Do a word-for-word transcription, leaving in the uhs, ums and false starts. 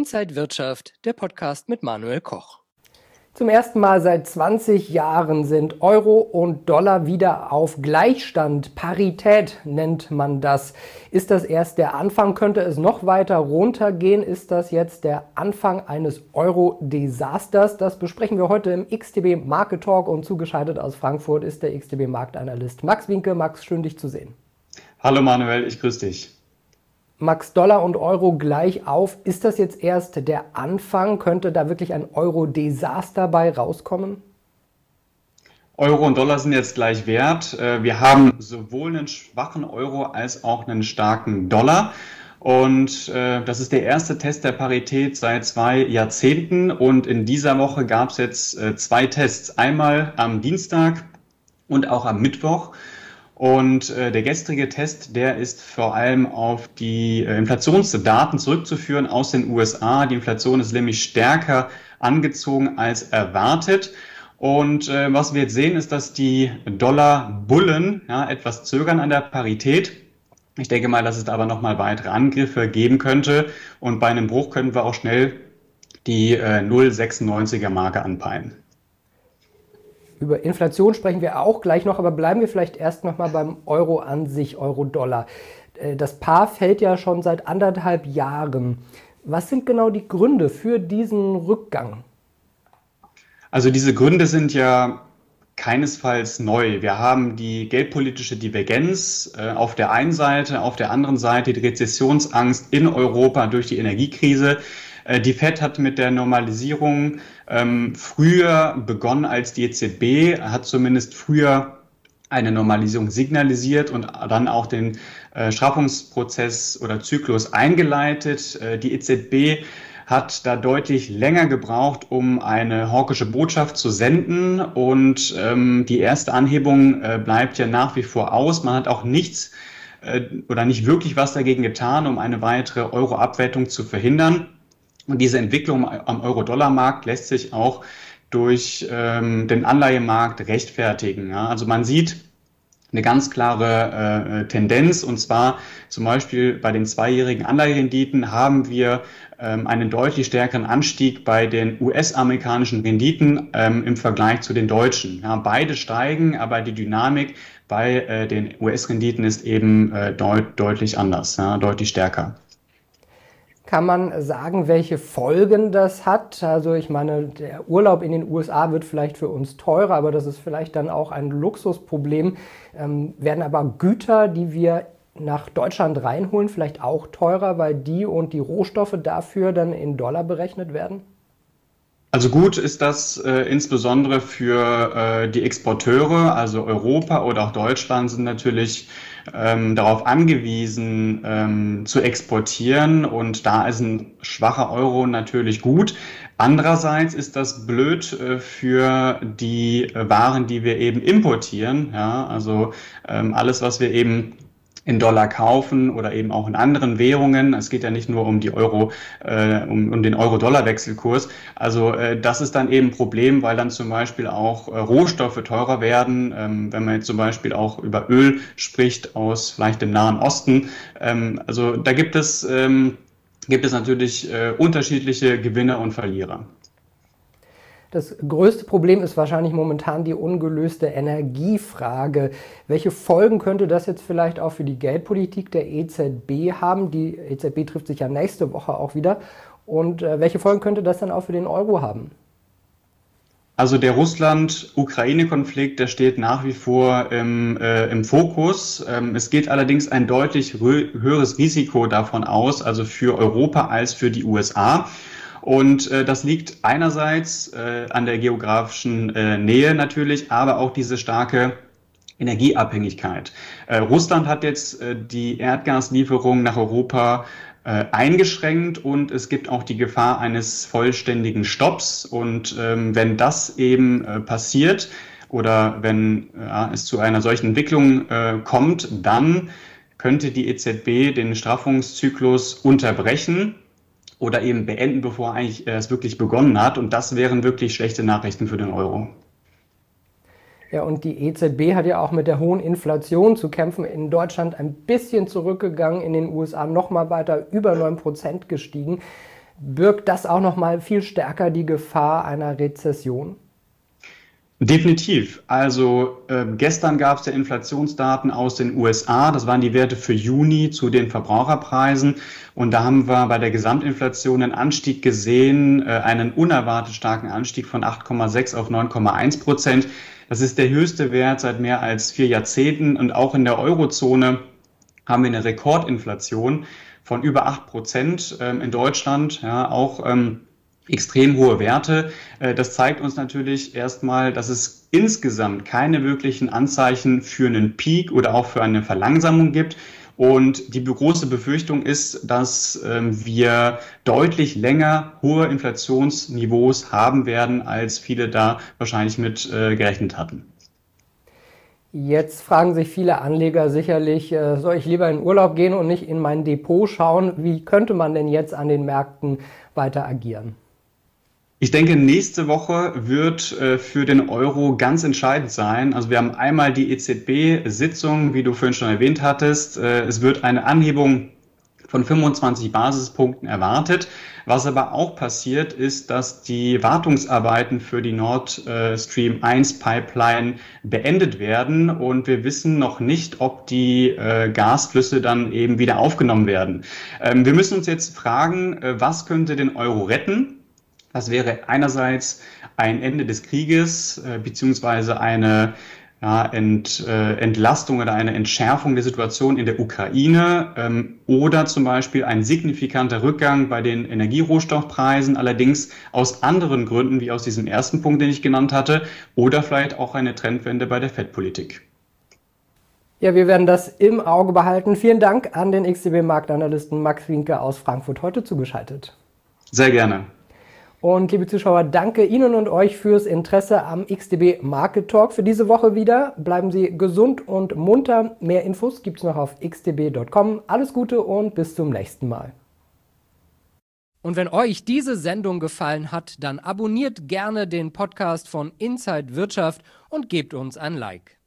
Inside Wirtschaft, der Podcast mit Manuel Koch. Zum ersten Mal seit zwanzig Jahren sind Euro und Dollar wieder auf Gleichstand. Parität nennt man das. Ist das erst der Anfang? Könnte es noch weiter runtergehen? Ist das jetzt der Anfang eines Euro-Desasters? Das besprechen wir heute im X T B Market Talk und zugeschaltet aus Frankfurt ist der X T B Marktanalyst Max Wienke. Max, schön dich zu sehen. Hallo Manuel, ich grüße dich. Max, Dollar und Euro gleich auf. Ist das jetzt erst der Anfang? Könnte da wirklich ein Euro-Desaster bei rauskommen? Euro und Dollar sind jetzt gleich wert. Wir haben sowohl einen schwachen Euro als auch einen starken Dollar. Und äh, das ist der erste Test der Parität seit zwei Jahrzehnten. Und in dieser Woche gab es jetzt äh, zwei Tests. Einmal am Dienstag und auch am Mittwoch. Und äh, der gestrige Test, der ist vor allem auf die äh, Inflationsdaten zurückzuführen aus den U S A. Die Inflation ist nämlich stärker angezogen als erwartet. Und äh, was wir jetzt sehen, ist, dass die Dollar-Bullen ja, etwas zögern an der Parität. Ich denke mal, dass es da aber nochmal weitere Angriffe geben könnte. Und bei einem Bruch können wir auch schnell die äh, null Komma sechsundneunziger Marke anpeilen. Über Inflation sprechen wir auch gleich noch, aber bleiben wir vielleicht erst noch mal beim Euro an sich, Euro-Dollar. Das Paar fällt ja schon seit anderthalb Jahren. Was sind genau die Gründe für diesen Rückgang? Also diese Gründe sind ja keinesfalls neu. Wir haben die geldpolitische Divergenz äh, auf der einen Seite, auf der anderen Seite die Rezessionsangst in Europa durch die Energiekrise. Die Fed hat mit der Normalisierung ähm, früher begonnen als die E Z B, hat zumindest früher eine Normalisierung signalisiert und dann auch den äh, Straffungsprozess oder Zyklus eingeleitet. Äh, die E Z B hat da deutlich länger gebraucht, um eine hawkische Botschaft zu senden. Und ähm, die erste Anhebung äh, bleibt ja nach wie vor aus. Man hat auch nichts äh, oder nicht wirklich was dagegen getan, um eine weitere Euro-Abwertung zu verhindern. Und diese Entwicklung am Euro-Dollar-Markt lässt sich auch durch ähm, den Anleihemarkt rechtfertigen. Ja? Also man sieht eine ganz klare äh, Tendenz, und zwar zum Beispiel bei den zweijährigen Anleiherenditen haben wir ähm, einen deutlich stärkeren Anstieg bei den U S-amerikanischen Renditen ähm, im Vergleich zu den deutschen. Ja, beide steigen, aber die Dynamik bei äh, den U S-Renditen ist eben äh, deut deutlich anders, ja, deutlich stärker. Kann man sagen, welche Folgen das hat? Also ich meine, der Urlaub in den U S A wird vielleicht für uns teurer, aber das ist vielleicht dann auch ein Luxusproblem. Ähm, werden aber Güter, die wir nach Deutschland reinholen, vielleicht auch teurer, weil die und die Rohstoffe dafür dann in Dollar berechnet werden? Also gut ist das äh, insbesondere für äh, die Exporteure, also Europa oder auch Deutschland sind natürlich ähm, darauf angewiesen ähm, zu exportieren, und da ist ein schwacher Euro natürlich gut. Andererseits ist das blöd äh, für die äh, Waren, die wir eben importieren, ja, also ähm, alles, was wir eben in Dollar kaufen oder eben auch in anderen Währungen. Es geht ja nicht nur um die Euro, äh, um, um den Euro-Dollar-Wechselkurs. Also äh, das ist dann eben ein Problem, weil dann zum Beispiel auch äh, Rohstoffe teurer werden. Ähm, wenn man jetzt zum Beispiel auch über Öl spricht aus vielleicht dem Nahen Osten. Ähm, also da gibt es, ähm, gibt es natürlich äh, unterschiedliche Gewinner und Verlierer. Das größte Problem ist wahrscheinlich momentan die ungelöste Energiefrage. Welche Folgen könnte das jetzt vielleicht auch für die Geldpolitik der E Z B haben? Die E Z B trifft sich ja nächste Woche auch wieder. Und äh, welche Folgen könnte das dann auch für den Euro haben? Also der Russland-Ukraine-Konflikt, der steht nach wie vor im, äh, im Fokus. Ähm, es geht allerdings ein deutlich höheres Risiko davon aus, also für Europa als für die U S A. Und äh, das liegt einerseits äh, an der geografischen äh, Nähe natürlich, aber auch diese starke Energieabhängigkeit. Äh, Russland hat jetzt äh, die Erdgaslieferungen nach Europa äh, eingeschränkt, und es gibt auch die Gefahr eines vollständigen Stopps. Und ähm, wenn das eben äh, passiert oder wenn äh, es zu einer solchen Entwicklung äh, kommt, dann könnte die E Z B den Straffungszyklus unterbrechen oder eben beenden, bevor eigentlich es wirklich begonnen hat. Und das wären wirklich schlechte Nachrichten für den Euro. Ja, und die E Z B hat ja auch mit der hohen Inflation zu kämpfen. In Deutschland ein bisschen zurückgegangen, in den U S A noch mal weiter über neun Prozent gestiegen. Birgt das auch noch mal viel stärker die Gefahr einer Rezession? Definitiv. Also äh, gestern gab es ja Inflationsdaten aus den U S A. Das waren die Werte für Juni zu den Verbraucherpreisen. Und da haben wir bei der Gesamtinflation einen Anstieg gesehen, äh, einen unerwartet starken Anstieg von acht Komma sechs auf neun Komma eins Prozent. Das ist der höchste Wert seit mehr als vier Jahrzehnten. Und auch in der Eurozone haben wir eine Rekordinflation von über acht Prozent ähm, in Deutschland. Ja, auch ähm, extrem hohe Werte. Das zeigt uns natürlich erstmal, dass es insgesamt keine wirklichen Anzeichen für einen Peak oder auch für eine Verlangsamung gibt. Und die große Befürchtung ist, dass wir deutlich länger hohe Inflationsniveaus haben werden, als viele da wahrscheinlich mit gerechnet hatten. Jetzt fragen sich viele Anleger sicherlich, soll ich lieber in Urlaub gehen und nicht in mein Depot schauen? Wie könnte man denn jetzt an den Märkten weiter agieren? Ich denke, nächste Woche wird äh, für den Euro ganz entscheidend sein. Also wir haben einmal die E Z B-Sitzung, wie du vorhin schon erwähnt hattest. Äh, es wird eine Anhebung von fünfundzwanzig Basispunkten erwartet. Was aber auch passiert, ist, dass die Wartungsarbeiten für die Nord Stream eins Pipeline beendet werden und wir wissen noch nicht, ob die äh, Gasflüsse dann eben wieder aufgenommen werden. Ähm, wir müssen uns jetzt fragen, äh, was könnte den Euro retten? Das wäre einerseits ein Ende des Krieges äh, beziehungsweise eine ja, Ent, äh, Entlastung oder eine Entschärfung der Situation in der Ukraine ähm, oder zum Beispiel ein signifikanter Rückgang bei den Energierohstoffpreisen, allerdings aus anderen Gründen wie aus diesem ersten Punkt, den ich genannt hatte, oder vielleicht auch eine Trendwende bei der Fed-Politik. Ja, wir werden das im Auge behalten. Vielen Dank an den X T B-Marktanalysten Max Wienke aus Frankfurt heute zugeschaltet. Sehr gerne. Und liebe Zuschauer, danke Ihnen und euch fürs Interesse am X T B Market Talk für diese Woche wieder. Bleiben Sie gesund und munter. Mehr Infos gibt es noch auf x t b punkt com. Alles Gute und bis zum nächsten Mal. Und wenn euch diese Sendung gefallen hat, dann abonniert gerne den Podcast von Inside Wirtschaft und gebt uns ein Like.